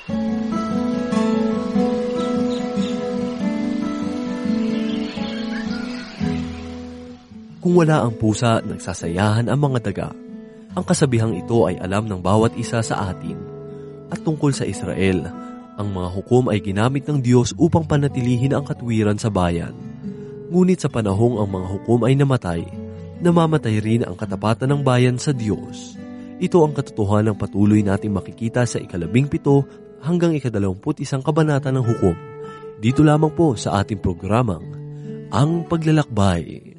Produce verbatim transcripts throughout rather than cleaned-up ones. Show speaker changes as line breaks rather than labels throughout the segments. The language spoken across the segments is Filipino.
Kung wala ang pusa, nagsasayahan ang mga daga. Ang kasabihang ito ay alam ng bawat isa sa atin. At tungkol sa Israel, ang mga hukom ay ginamit ng Diyos upang panatilihin ang katwiran sa bayan. Ngunit sa panahong ang mga hukom ay namatay, namamatay rin ang katapatan ng bayan sa Diyos. Ito ang katotohanan ng patuloy nating makikita sa ikalabing pito hanggang ikadalawamput isang kabanata ng hukom. Dito lamang po sa ating programang, Ang Paglalakbay.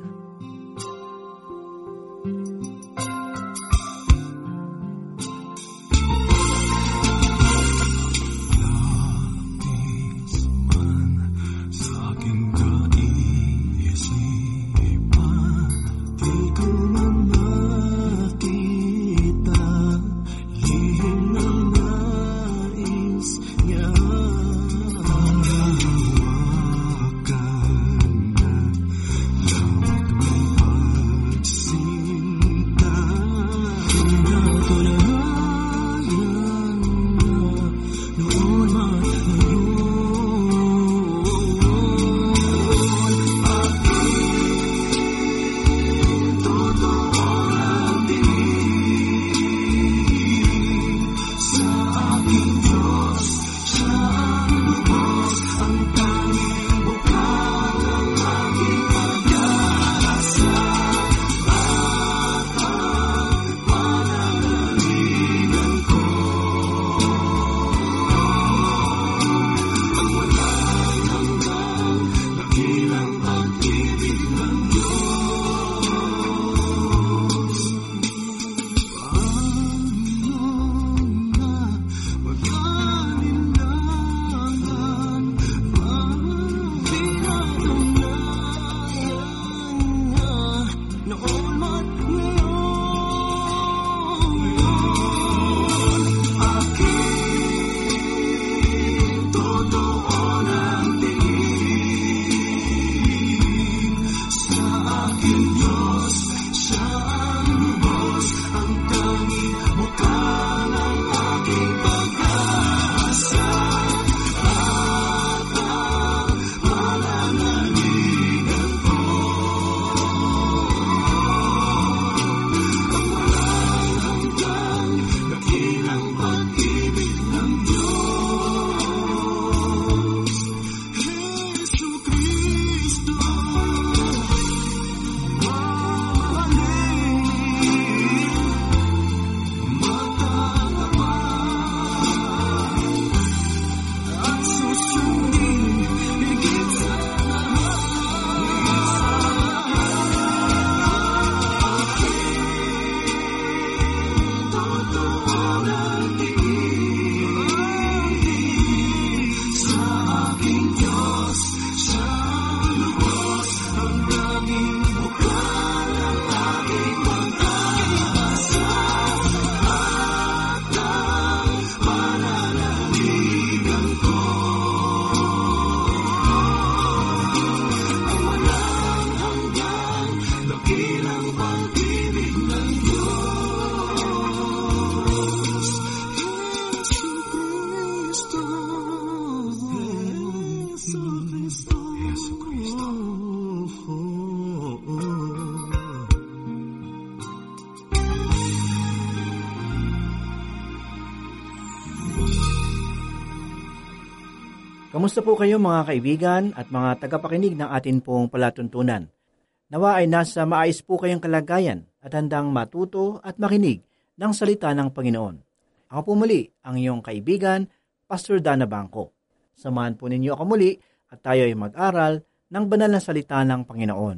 Kamusta po kayo mga kaibigan at mga tagapakinig ng atin pong palatuntunan? Nawa ay nasa maayos po kayong kalagayan at handang matuto at makinig ng salita ng Panginoon. Ako po muli ang iyong kaibigan, Pastor Dana Bangko. Samahan po ninyo ako muli at tayo ay mag-aral ng banal na salita ng Panginoon.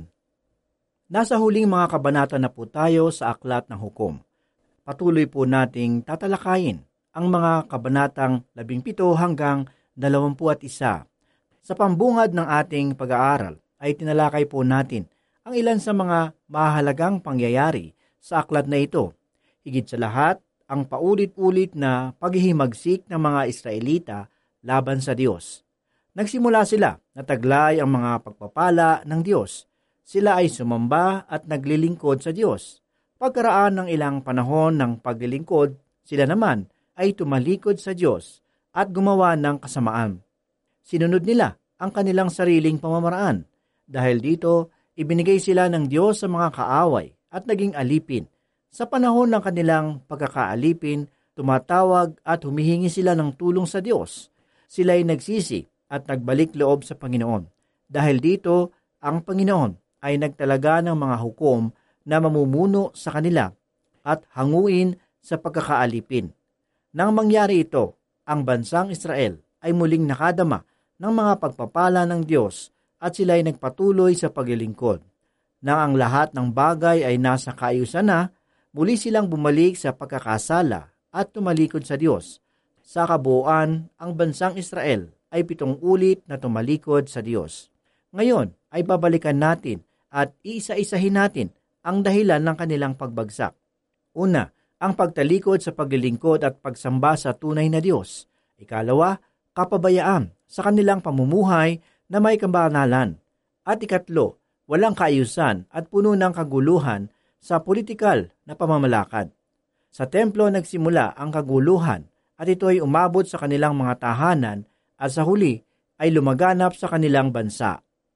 Nasa huling mga kabanata na po tayo sa Aklat ng Hukom. Patuloy po nating tatalakayin ang mga kabanatang labing pito hanggang dalawampu at isa. Sa pambungad ng ating pag-aaral ay tinalakay po natin ang ilan sa mga mahalagang pangyayari sa aklat na ito. Higit sa lahat, ang paulit-ulit na paghihimagsik ng mga Israelita laban sa Diyos. Nagsimula sila na taglay ang mga pagpapala ng Diyos. Sila ay sumamba at naglilingkod sa Diyos. Pagkaraan ng ilang panahon ng paglilingkod, sila naman ay tumalikod sa Diyos at gumawa ng kasamaan. Sinunod nila ang kanilang sariling pamamaraan. Dahil dito, ibinigay sila ng Diyos sa mga kaaway at naging alipin. Sa panahon ng kanilang pagkakaalipin, tumatawag at humihingi sila ng tulong sa Diyos. Sila'y nagsisi at nagbalik loob sa Panginoon. Dahil dito, ang Panginoon ay nagtalaga ng mga hukom na mamumuno sa kanila at hanguin sa pagkakaalipin. Nang mangyari ito, ang bansang Israel ay muling nakadama ng mga pagpapala ng Diyos at sila'y nagpatuloy sa paglilingkod. Nang ang lahat ng bagay ay nasa kaayusan na, muli silang bumalik sa pagkakasala at tumalikod sa Diyos. Sa kabuuan, ang bansang Israel ay pitong ulit na tumalikod sa Diyos. Ngayon ay babalikan natin at iisa-isahin natin ang dahilan ng kanilang pagbagsak. Una, ang pagtalikod sa paglilingkod at pagsamba sa tunay na Diyos. Ikalawa, kapabayaan sa kanilang pamumuhay na may kabanalan. At ikatlo, walang kaayusan at puno ng kaguluhan sa politikal na pamamalakad. Sa templo nagsimula ang kaguluhan at ito ay umabot sa kanilang mga tahanan at sa huli ay lumaganap sa kanilang bansa.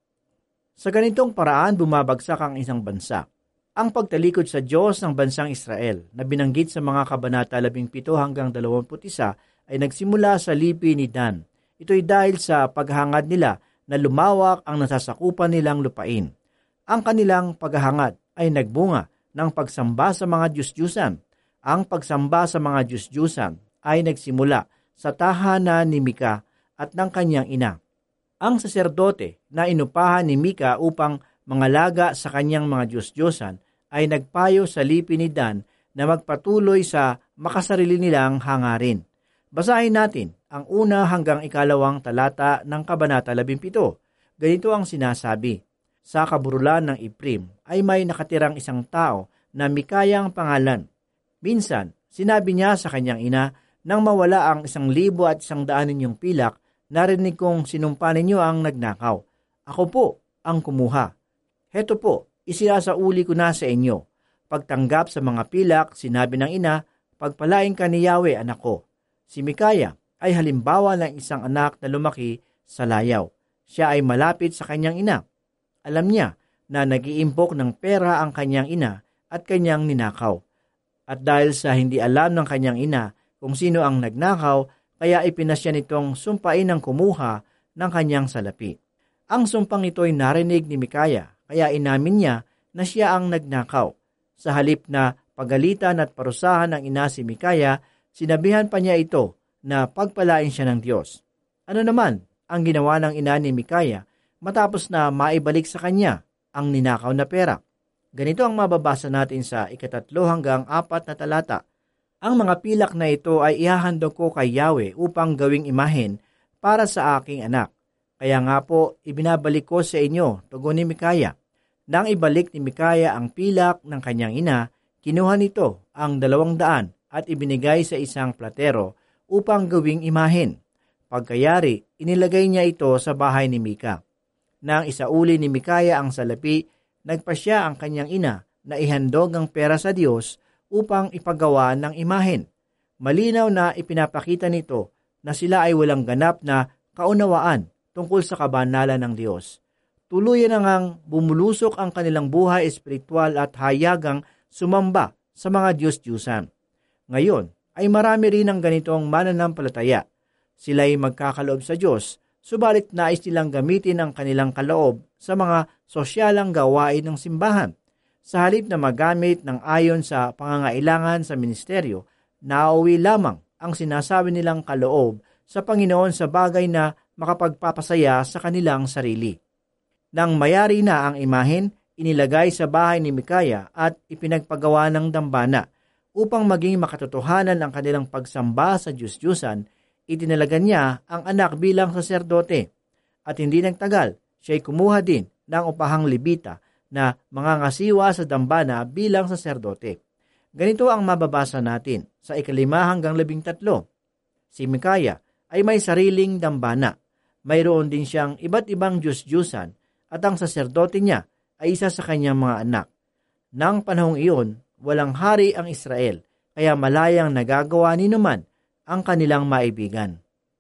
Sa ganitong paraan bumabagsak ang isang bansa. Ang pagtalikod sa Diyos ng bansang Israel na binanggit sa mga kabanata labing-pito hanggang dalawampu't isa ay nagsimula sa lipi ni Dan. Ito'y dahil sa paghahangad nila na lumawak ang nasasakupan nilang lupain. Ang kanilang paghahangad ay nagbunga ng pagsamba sa mga Diyos-Diyusan. Ang pagsamba sa mga Diyos-Diyusan ay nagsimula sa tahanan ni Mika at ng kanyang ina. Ang saserdote na inupahan ni Mika upang mangalaga sa kanyang mga Diyos-Diyusan ay nagpayo sa lipi ni Dan na magpatuloy sa makasarili nilang hangarin. Basahin natin ang una hanggang ikalawang talata ng kabanata labing-pito. Ganito ang sinasabi. Sa kaburulan ng Iprim ay may nakatirang isang tao na Mikayang pangalan. Minsan, sinabi niya sa kanyang ina, nang mawala ang isang libo at isang daan ninyong pilak, narinig kong sinumpa ninyo ang nagnakaw. Ako po ang kumuha. Heto po, isisauli ko na sa inyo. Pagtanggap sa mga pilak, sinabi ng ina, pagpalain ka ni Yahweh, anak ko. Si Mikaya ay halimbawa ng isang anak na lumaki sa layaw. Siya ay malapit sa kanyang ina. Alam niya na nag-iimpok ng pera ang kanyang ina at kanyang ninakaw. At dahil sa hindi alam ng kanyang ina kung sino ang nagnakaw, kaya ipinasya nitong sumpain ng kumuha ng kanyang salapi. Ang sumpang ito ay narinig ni Mikaya, kaya inamin niya na siya ang nagnakaw. Sa halip na pagalitan at parusahan ng ina si Mikaya, sinabihan pa niya ito na pagpalain siya ng Diyos. Ano naman ang ginawa ng ina ni Mikaya matapos na maibalik sa kanya ang ninakaw na pera? Ganito ang mababasa natin sa ikatatlo hanggang apat na talata. Ang mga pilak na ito ay ihahandog ko kay Yahweh upang gawing imahen para sa aking anak. Kaya nga po, ibinabalik ko sa inyo, tugon ni Mikaya. Nang ibalik ni Mikaya ang pilak ng kanyang ina, kinuha nito ang dalawang daan at ibinigay sa isang platero upang gawing imahen. Pagkayari, inilagay niya ito sa bahay ni Mika. Nang isauli ni Mikaya ang salapi, nagpasya ang kanyang ina na ihandog ang pera sa Diyos upang ipagawa ng imahen. Malinaw na ipinapakita nito na sila ay walang ganap na kaunawaan tungkol sa kabanalan ng Diyos. Tuluyan na ngang bumulusok ang kanilang buhay espiritual at hayagang sumamba sa mga Diyos-Diyusan. Ngayon ay marami rin ang ganitong mananampalataya. Sila ay magkakaloob sa Diyos, subalit nais nilang gamitin ang kanilang kaloob sa mga sosyalang gawain ng simbahan. Sa halip na magamit ng ayon sa pangangailangan sa ministeryo, nauwi lamang ang sinasabi nilang kaloob sa Panginoon sa bagay na makapagpapasaya sa kanilang sarili. Nang mayari na ang imahen, inilagay sa bahay ni Mikaya at ipinagpagawa ng dambana. Upang maging makatotohanan ang kanilang pagsamba sa Diyos-Diyusan, itinalaga niya ang anak bilang saserdote. At hindi nagtagal, siya'y kumuha din ng upahang Levita na mangangasiwa sa dambana bilang saserdote. Ganito ang mababasa natin sa ikalima hanggang labing tatlo. Si Mikaya ay may sariling dambana. Mayroon din siyang iba't ibang Diyos-Diyusan at ang saserdote niya ay isa sa kanyang mga anak. Nang panahong iyon, walang hari ang Israel, kaya malayang nagagawa ni naman ang kanilang maibigan.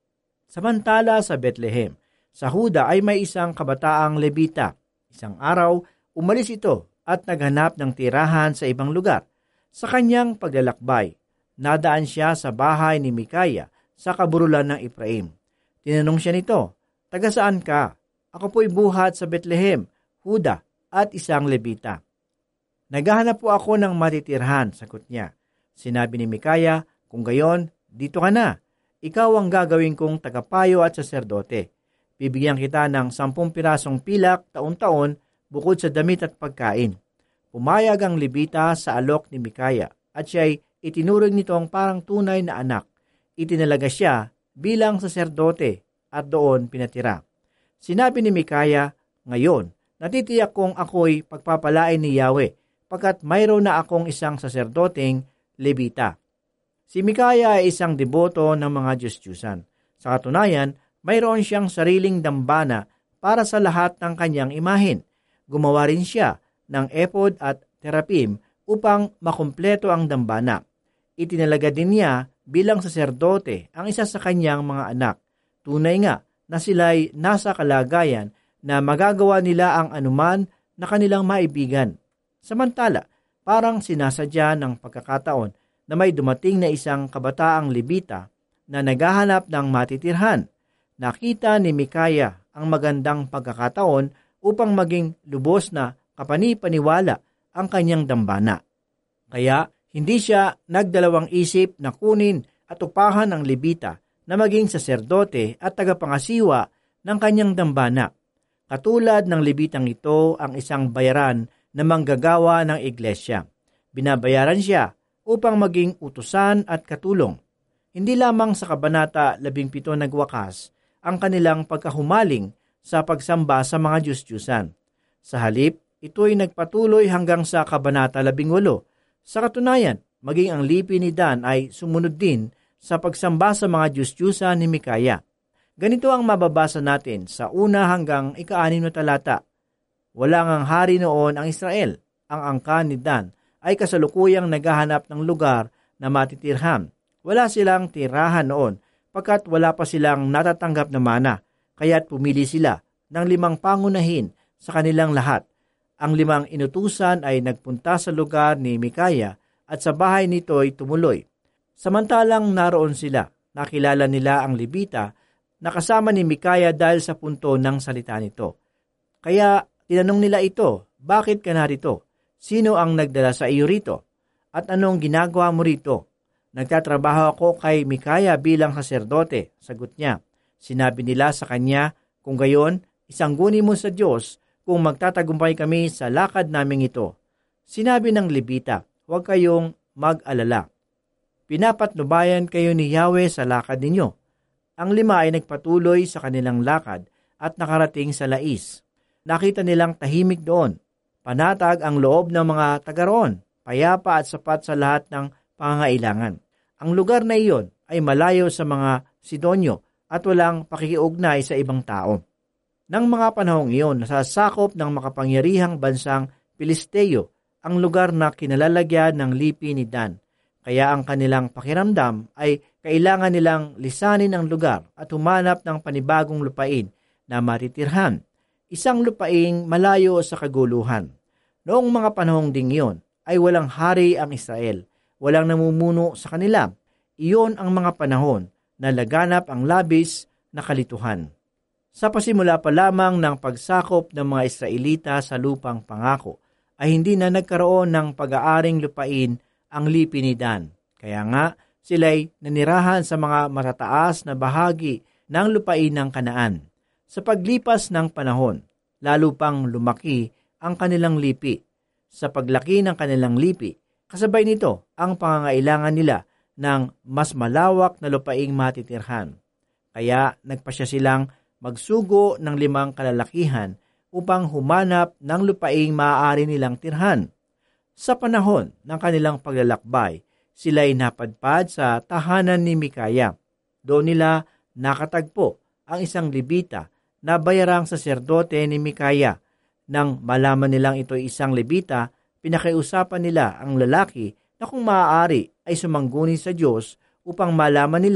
Samantala sa Bethlehem, sa Huda ay may isang kabataang Levita. Isang araw, umalis ito at naghanap ng tirahan sa ibang lugar. Sa kanyang paglalakbay, nadaan siya sa bahay ni Mikaya sa kaburulan ng Efraim. Tinanong siya nito, "Taga saan ka?" "Ako po'y buhat sa Bethlehem, Huda, at isang Levita." "Naghahanap po ako ng matitirhan," sagot niya. Sinabi ni Mikaya, "Kung gayon, dito ka na. Ikaw ang gagawin kong tagapayo at saserdote. Bibigyan kita ng sampung pirasong pilak taon-taon bukod sa damit at pagkain." Pumayag ang Levita sa alok ni Mikaya at siya'y itinuring nitong parang tunay na anak. Itinalaga siya bilang saserdote at doon pinatira. Sinabi ni Mikaya, "Ngayon, natitiyak kong ako'y pagpapalain ni Yahweh, pagkat mayroon na akong isang saserdoteng Levita." Si Mikaya ay isang deboto ng mga Diyos-Diyusan. Sa katunayan, mayroon siyang sariling dambana para sa lahat ng kanyang imahin. Gumawa rin siya ng ephod at terapim upang makumpleto ang dambana. Itinalaga din niya bilang saserdote ang isa sa kanyang mga anak. Tunay nga na sila'y nasa kalagayan na magagawa nila ang anuman na kanilang maibigan. Samantala, parang sinasadya ng pagkakataon na may dumating na isang kabataang Levita na naghahanap ng matitirhan. Nakita ni Mikaya ang magandang pagkakataon upang maging lubos na kapani-paniwala ang kanyang dambana. Kaya hindi siya nagdalawang isip na kunin at upahan ang Levita na maging saserdote at tagapangasiwa ng kanyang dambana. Katulad ng Levitang ito ang isang bayaran na manggagawa ng iglesia. Binabayaran siya upang maging utusan at katulong. Hindi lamang sa kabanata labing pito nagwakas ang kanilang pagkahumaling sa pagsamba sa mga Diyos-Diyusan. Sa halip, ito'y nagpatuloy hanggang sa kabanata labing walo. Sa katunayan, maging ang lipi ni Dan ay sumunod din sa pagsamba sa mga Diyos-Diyusan ni Mikaya. Ganito ang mababasa natin sa una hanggang ika-anim na talata. Wala ngang hari noon ang Israel. Ang angkan ni Dan ay kasalukuyang naghahanap ng lugar na matitirhan. Wala silang tirahan noon pagkat wala pa silang natatanggap na mana, kaya't pumili sila ng limang pangunahin sa kanilang lahat. Ang limang inutusan ay nagpunta sa lugar ni Mikaya at sa bahay nito ay tumuloy. Samantalang naroon sila, nakilala nila ang Levita na kasama ni Mikaya dahil sa punto ng salita nito. Kaya tinanong nila ito, "Bakit ka narito? Sino ang nagdala sa iyo rito? At anong ginagawa mo rito?" "Nagtatrabaho ako kay Mikaya bilang saserdote," sagot niya. Sinabi nila sa kanya, "Kung gayon, isangguni mo sa Diyos kung magtatagumpay kami sa lakad naming ito." Sinabi ng Levita, "Huwag kayong mag-alala. Pinapatnubayan kayo ni Yahweh sa lakad ninyo." Ang lima ay nagpatuloy sa kanilang lakad at nakarating sa Lais. Nakita nilang tahimik doon. Panatag ang loob ng mga taga roon, payapa at sapat sa lahat ng pangangailangan. Ang lugar na iyon ay malayo sa mga Sidonyo at walang pakikiugnay sa ibang tao. Nang mga panahong iyon, nasasakop ng makapangyarihang bansang Pilisteo ang lugar na kinalalagyan ng lipi ni Dan. Kaya ang kanilang pakiramdam ay kailangan nilang lisanin ang lugar at humanap ng panibagong lupain na matitirhan. Isang lupaing malayo sa kaguluhan. Noong mga panahong ding iyon ay walang hari ang Israel. Walang namumuno sa kanila. Iyon ang mga panahon na laganap ang labis na kalituhan. Sa pasimula pa lamang ng pagsakop ng mga Israelita sa lupang pangako, ay hindi na nagkaroon ng pag-aaring lupain ang lipi ni Dan. Kaya nga, sila'y nanirahan sa mga matataas na bahagi ng lupain ng Kanaan. Sa paglipas ng panahon, lalo pang lumaki ang kanilang lipi. Sa paglaki ng kanilang lipi, kasabay nito ang pangangailangan nila ng mas malawak na lupaing matitirhan. Kaya nagpasya silang magsugo ng limang kalalakihan upang humanap ng lupaing maaari nilang tirhan. Sa panahon ng kanilang paglalakbay, sila'y napadpad sa tahanan ni Mikaya. Doon nila nakatagpo ang isang Levita na bayarang saserdote ni Mikaya. Nang malaman nilang ito'y isang Levita, pinakiusapan nila ang lalaki na kung maaari ay sumangguni sa Diyos upang malaman nila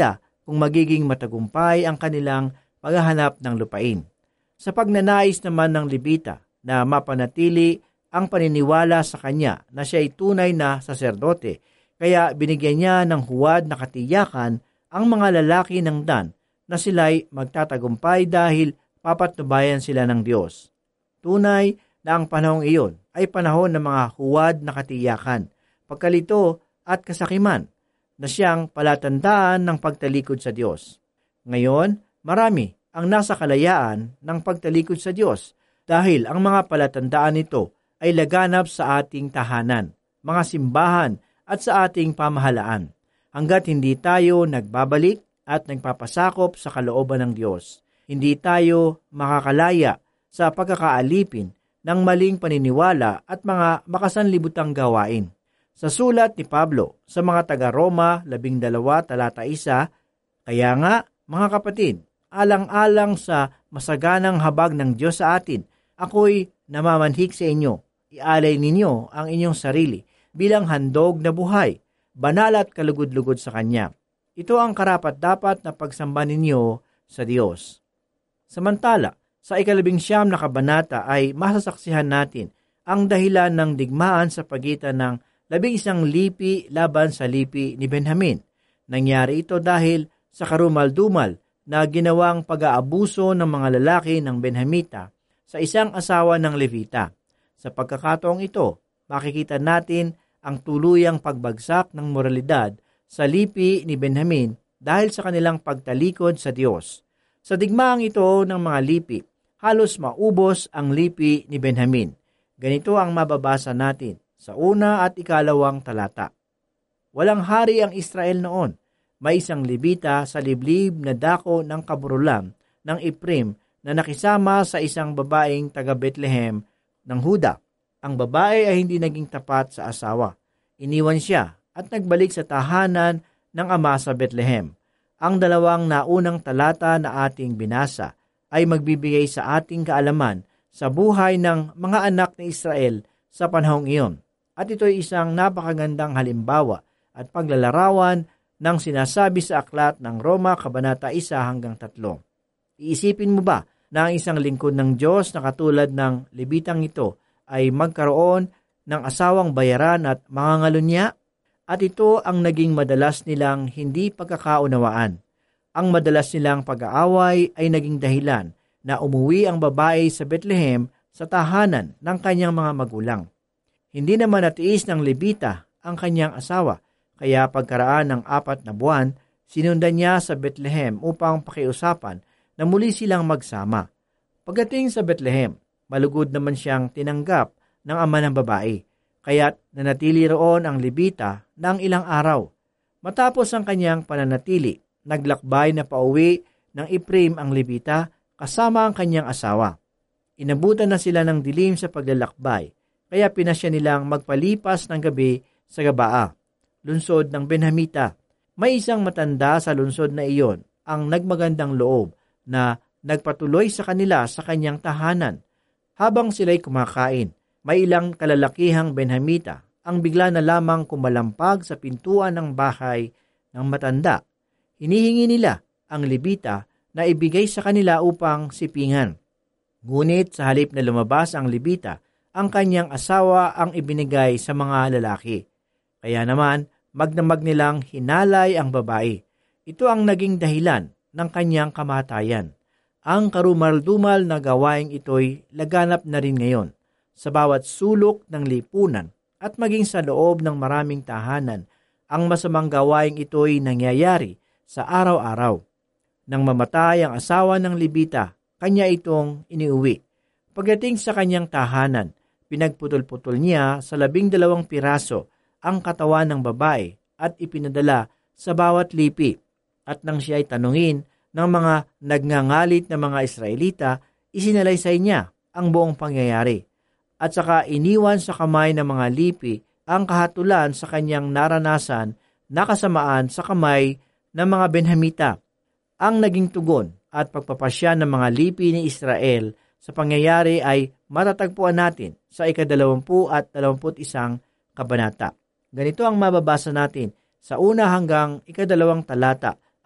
kung magiging matagumpay ang kanilang paghahanap ng lupain. Sa pagnanais naman ng Levita na mapanatili ang paniniwala sa kanya na siya ay tunay na saserdote, kaya binigyan niya ng huwad na katiyakan ang mga lalaki ng Dan na sila'y magtatagumpay dahil papatnubayan sila ng Diyos. Tunay na ang panahong iyon ay panahon ng mga huwad na katiyakan, pagkalito at kasakiman na siyang palatandaan ng pagtalikod sa Diyos. Ngayon, marami ang nasa kalayaan ng pagtalikod sa Diyos dahil ang mga palatandaan nito ay laganap sa ating tahanan, mga simbahan at sa ating pamahalaan. Hanggat hindi tayo nagbabalik at nagpapasakop sa kalooban ng Diyos, hindi tayo makakalaya sa pagkakaalipin ng maling paniniwala at mga makasanlibutang gawain. Sa sulat ni Pablo sa mga taga-Roma labing dalawa talata isa, kaya nga mga kapatid, alang-alang sa masaganang habag ng Diyos sa atin, ako'y namamanhik sa inyo, ialay ninyo ang inyong sarili bilang handog na buhay, banal at kalugod-lugod sa Kanya. Ito ang karapat-dapat na pagsamba ninyo sa Diyos. Samantala, sa ikalabing siyam na kabanata ay masasaksihan natin ang dahilan ng digmaan sa pagitan ng labing isang lipi laban sa lipi ni Benjamin. Nangyari ito dahil sa karumal-dumal na ginawang pag-aabuso ng mga lalaki ng Benjamita sa isang asawa ng Levita. Sa pagkakataong ito, makikita natin ang tuluyang pagbagsak ng moralidad sa lipi ni Benjamin dahil sa kanilang pagtalikod sa Diyos. Sa digmaang ito ng mga lipi, halos maubos ang lipi ni Benjamin. Ganito ang mababasa natin sa una at ikalawang talata. Walang hari ang Israel noon. May isang Levita sa liblib na dako ng kaburulam ng Ephraim na nakisama sa isang babaeng taga Bethlehem ng Huda. Ang babae ay hindi naging tapat sa asawa. Iniwan siya at nagbalik sa tahanan ng ama sa Bethlehem. Ang dalawang naunang talata na ating binasa ay magbibigay sa ating kaalaman sa buhay ng mga anak ni Israel sa panahong iyon. At ito ay isang napakagandang halimbawa at paglalarawan ng sinasabi sa aklat ng Roma Kabanata isa hanggang tatlo. Iisipin mo ba na ang isang lingkod ng Diyos na katulad ng Levitang ito ay magkaroon ng asawang bayaran at mangangalunya? At ito ang naging madalas nilang hindi pagkakaunawaan. Ang madalas nilang pag-aaway ay naging dahilan na umuwi ang babae sa Bethlehem sa tahanan ng kanyang mga magulang. Hindi naman natiis ng Levita ang kanyang asawa, kaya pagkaraan ng apat na buwan, sinundan niya sa Bethlehem upang pakiusapan na muli silang magsama. Pagdating sa Bethlehem, malugod naman siyang tinanggap ng ama ng babae, kaya't nanatili roon ang Levita ng ilang araw. Matapos ang kanyang pananatili, naglakbay na pauwi ng Ephraim ang Levita kasama ang kanyang asawa. Inabutan na sila ng dilim sa paglalakbay, kaya pinasya nilang magpalipas ng gabi sa Gabaa, lungsod ng Benjamita. May isang matanda sa lungsod na iyon ang nagmagandang loob na nagpatuloy sa kanila sa kanyang tahanan. Habang sila'y kumakain, may ilang kalalakihang Benjamita ang bigla na lamang kumalampag sa pintuan ng bahay ng matanda. Hinihingi nila ang Levita na ibigay sa kanila upang sipingan. Ngunit sa halip na lumabas ang Levita, ang kanyang asawa ang ibinigay sa mga lalaki. Kaya naman, magdamag nilang hinalay ang babae. Ito ang naging dahilan ng kanyang kamatayan. Ang karumal-dumal na gawaing ito'y laganap na rin ngayon sa bawat sulok ng lipunan at maging sa loob ng maraming tahanan. Ang masamang gawaing ito'y nangyayari sa araw-araw. Nang mamatay ang asawa ng Levita, kanya itong iniuwi. Pagdating sa kanyang tahanan, pinagputol-putol niya sa labing dalawang piraso ang katawan ng babae at ipinadala sa bawat lipi. At nang siya ay tanungin ng mga nagngangalit na mga Israelita, isinalaysay niya ang buong pangyayari. At saka iniwan sa kamay ng mga lipi ang kahatulan sa kanyang naranasan na kasamaan sa kamay ng mga Benjamita. Ang naging tugon at pagpapasya ng mga lipi ni Israel sa pangyayari ay matatagpuan natin sa ikadalawampu at dalawamput isang kabanata. Ganito ang mababasa natin sa una hanggang ikadalawang talata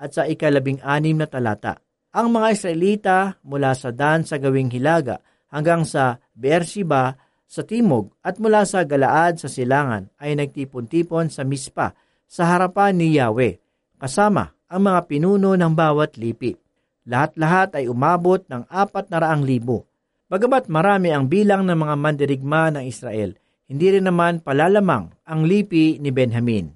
at sa ikalabing anim na talata. Ang mga Israelita mula sa Dan sa gawing hilaga hanggang sa Beersheba sa timog at mula sa Galaad sa silangan ay nagtipon-tipon sa Mispa sa harapan ni Yahweh, kasama ang mga pinuno ng bawat lipi. Lahat-lahat ay umabot ng apat na raang libo. Bagamat marami ang bilang ng mga mandirigma ng Israel, hindi rin naman palalamang ang lipi ni Benjamin.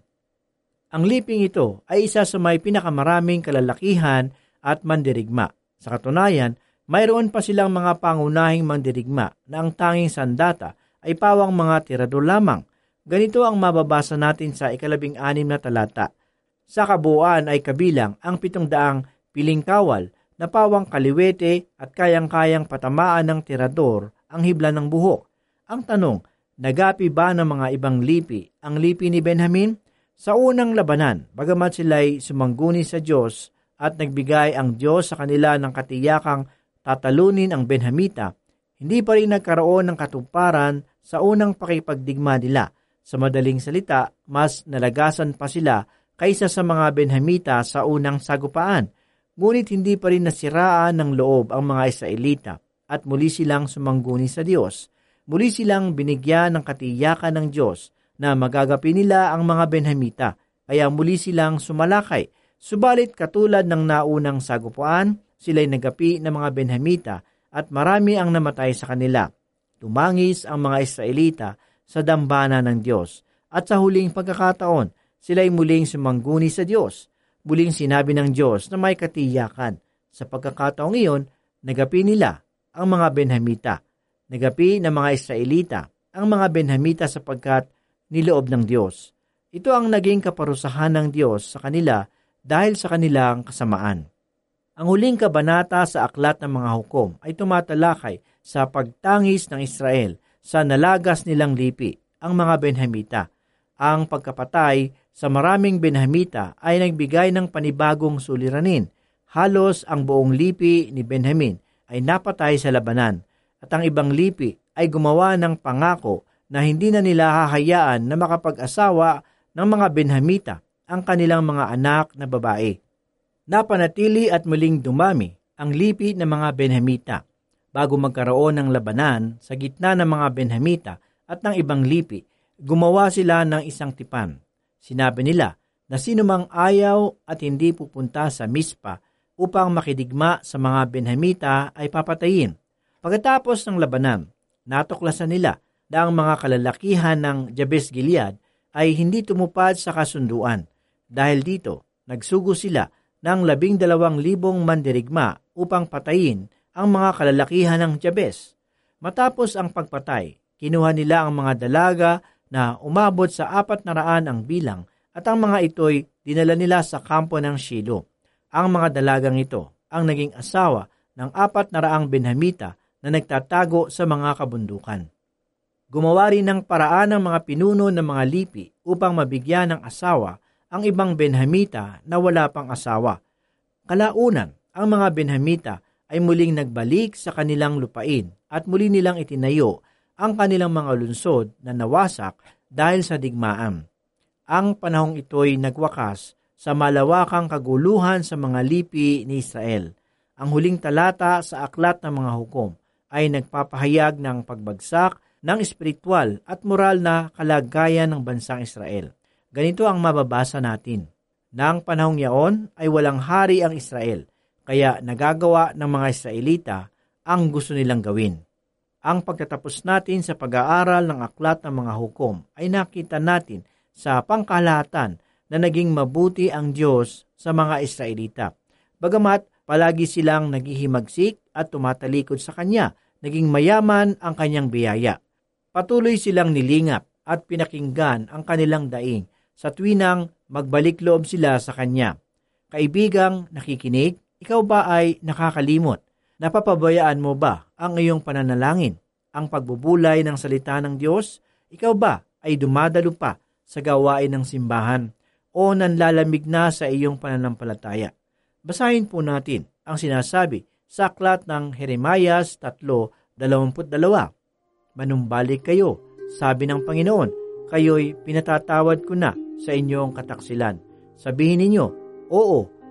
Ang liping ito ay isa sa may pinakamaraming kalalakihan at mandirigma. Sa katunayan, mayroon pa silang mga pangunahing mandirigma na ang tanging sandata ay pawang mga tirador lamang. Ganito ang mababasa natin sa ikalabing anim na talata. Sa kabuuan ay kabilang ang pitong daang piling kawal na pawang kaliwete at kayang-kayang patamaan ng tirador ang hibla ng buhok. Ang tanong, nagapi ba ng mga ibang lipi ang lipi ni Benjamin? Sa unang labanan, bagamat sila'y sumangguni sa Diyos at nagbigay ang Diyos sa kanila ng katiyakang tatalunin ang Benhamita, hindi pa rin nagkaroon ng katuparan sa unang pakipagdigma nila. Sa madaling salita, mas nalagasan pa sila kaysa sa mga Benhamita sa unang sagupaan. Ngunit hindi pa rin nasiraan ng loob ang mga Israelita at muli silang sumangguni sa Diyos. Muli silang binigyan ng katiyakan ng Diyos na magagapi nila ang mga Benhamita, kaya muli silang sumalakay. Subalit katulad ng naunang sagupuan, sila'y nagapi ng mga Benhamita at marami ang namatay sa kanila. Tumangis ang mga Israelita sa dambana ng Diyos at sa huling pagkakataon, sila'y muling sumangguni sa Diyos. Muling sinabi ng Diyos na may katiyakan. Sa pagkakataong iyon, nagapi nila ang mga Benhamita. Nagapi ng mga Israelita ang mga Benhamita sapagkat niloob ng Diyos. Ito ang naging kaparusahan ng Diyos sa kanila dahil sa kanilang kasamaan. Ang huling kabanata sa Aklat ng Mga Hukom ay tumatalakay sa pagtangis ng Israel sa nalagas nilang lipi, ang mga Benhamita. Ang pagkapatay sa maraming Benhamita ay nagbigay ng panibagong suliranin. Halos ang buong lipi ni Benjamin ay napatay sa labanan at ang ibang lipi ay gumawa ng pangako na hindi na nila hahayaan na makapag-asawa ng mga Benhamita ang kanilang mga anak na babae. Napanatili at muling dumami ang lipi ng mga Benhamita bago magkaroon ng labanan sa gitna ng mga Benhamita at ng ibang lipi. Gumawa sila ng isang tipan. Sinabi nila na sino mang ayaw at hindi pupunta sa Mispa upang makidigma sa mga Benhamita ay papatayin. Pagkatapos ng labanan, natuklasan nila na ang mga kalalakihan ng Jabes Gilead ay hindi tumupad sa kasunduan. Dahil dito, nagsugo sila ng labing dalawang libong mandirigma upang patayin ang mga kalalakihan ng Jabes. Matapos ang pagpatay, kinuha nila ang mga dalaga na umabot sa apat na raan ang bilang at ang mga ito'y dinala nila sa kampo ng Shilo. Ang mga dalagang ito ang naging asawa ng apat na raang Benhamita na nagtatago sa mga kabundukan. Gumawa rin ng paraan ng mga pinuno ng mga lipi upang mabigyan ng asawa ang ibang Benhamita na wala pang asawa. Kalaunan, ang mga Benhamita ay muling nagbalik sa kanilang lupain at muli nilang itinayo ang kanilang mga lungsod na nawasak dahil sa digmaan. Ang panahong ito'y nagwakas sa malawakang kaguluhan sa mga lipi ni Israel. Ang huling talata sa Aklat ng Mga Hukom ay nagpapahayag ng pagbagsak ng espiritual at moral na kalagayan ng bansang Israel. Ganito ang mababasa natin. Nang panahong yaon ay walang hari ang Israel, kaya nagagawa ng mga Israelita ang gusto nilang gawin. Ang pagtatapos natin sa pag-aaral ng Aklat ng Mga Hukom ay nakita natin sa pangkalahatan na naging mabuti ang Diyos sa mga Israelita. Bagamat palagi silang naghihimagsik at tumatalikod sa Kanya, naging mayaman ang Kanyang biyaya. Patuloy silang nilingap at pinakinggan ang kanilang daing sa tuwinang magbalik loob sila sa Kanya. Kaibigang nakikinig, ikaw ba ay nakakalimot? Napapabayaan mo ba ang iyong pananalangin, ang pagbubulay ng salita ng Diyos? Ikaw ba ay dumadalo pa sa gawain ng simbahan o nanlalamig na sa iyong pananampalataya? Basahin po natin ang sinasabi sa aklat ng Jeremias three twenty-two. Manumbalik kayo, sabi ng Panginoon, kayo'y pinatatawad ko na sa inyong kataksilan. Sabihin ninyo, oo,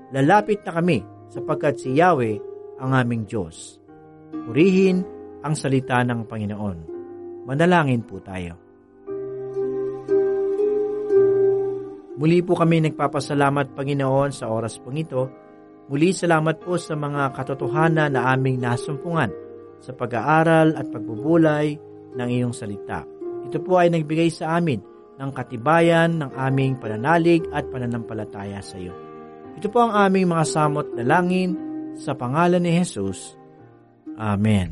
lalapit na kami sapagkat si Yahweh ang aming Diyos. Purihin ang salita ng Panginoon. Manalangin po tayo. Muli po kami nagpapasalamat, Panginoon, sa oras pong ito. Muli salamat po sa mga katotohanan na aming nasumpungan sa pag-aaral at pagbubulay ng iyong salita. Ito po ay nagbigay sa amin ng katibayan ng aming pananalig at pananampalataya sa iyo. Ito po ang aming mga samot dalangin sa pangalan ni Jesus. Amen.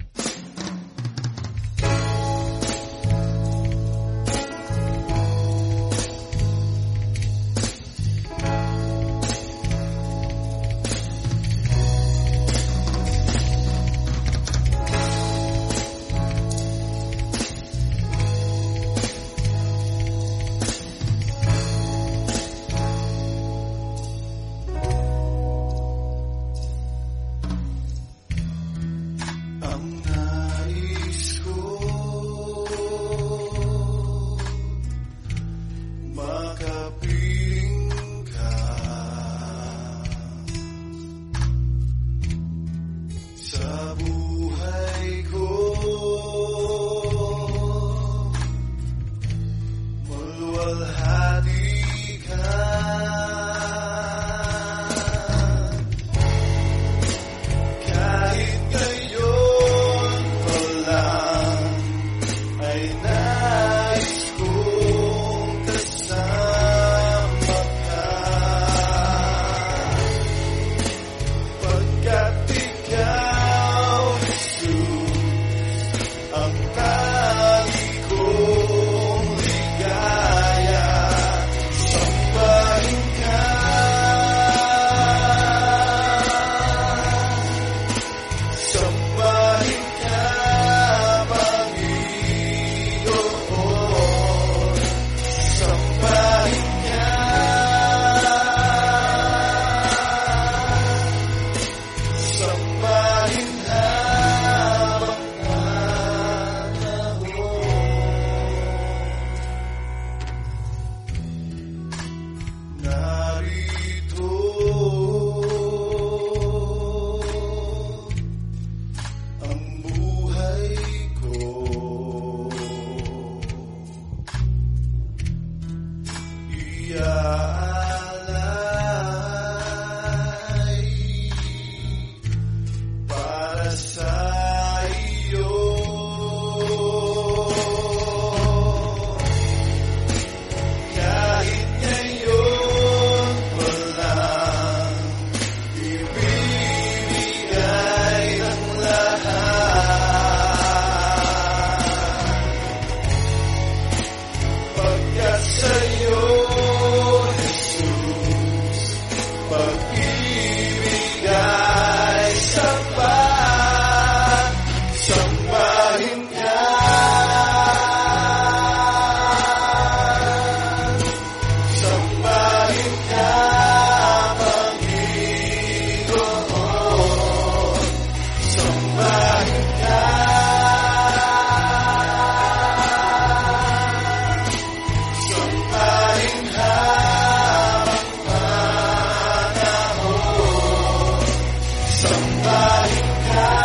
Somebody